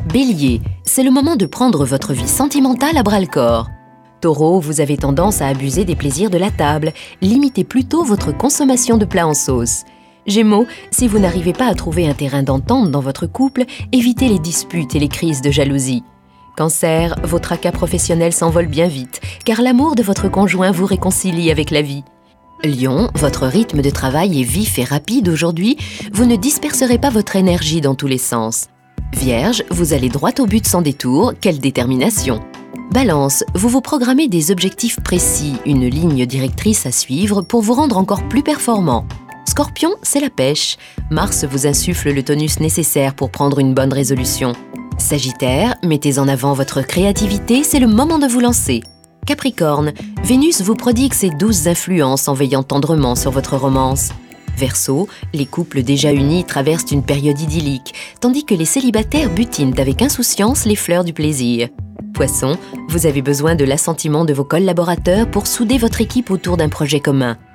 Bélier, c'est le moment de prendre votre vie sentimentale à bras-le-corps. Taureau, vous avez tendance à abuser des plaisirs de la table. Limitez plutôt votre consommation de plats en sauce. Gémeaux, si vous n'arrivez pas à trouver un terrain d'entente dans votre couple, évitez les disputes et les crises de jalousie. Cancer, vos tracas professionnels s'envolent bien vite, car l'amour de votre conjoint vous réconcilie avec la vie. Lion, votre rythme de travail est vif et rapide aujourd'hui, vous ne disperserez pas votre énergie dans tous les sens. Vierge, vous allez droit au but sans détour, quelle détermination! Balance, vous vous programmez des objectifs précis, une ligne directrice à suivre pour vous rendre encore plus performant. Scorpion, c'est la pêche. Mars vous insuffle le tonus nécessaire pour prendre une bonne résolution. Sagittaire, mettez en avant votre créativité, c'est le moment de vous lancer. Capricorne, Vénus vous prodigue ses douces influences en veillant tendrement sur votre romance. Verseau, les couples déjà unis traversent une période idyllique, tandis que les célibataires butinent avec insouciance les fleurs du plaisir. Poisson, vous avez besoin de l'assentiment de vos collaborateurs pour souder votre équipe autour d'un projet commun.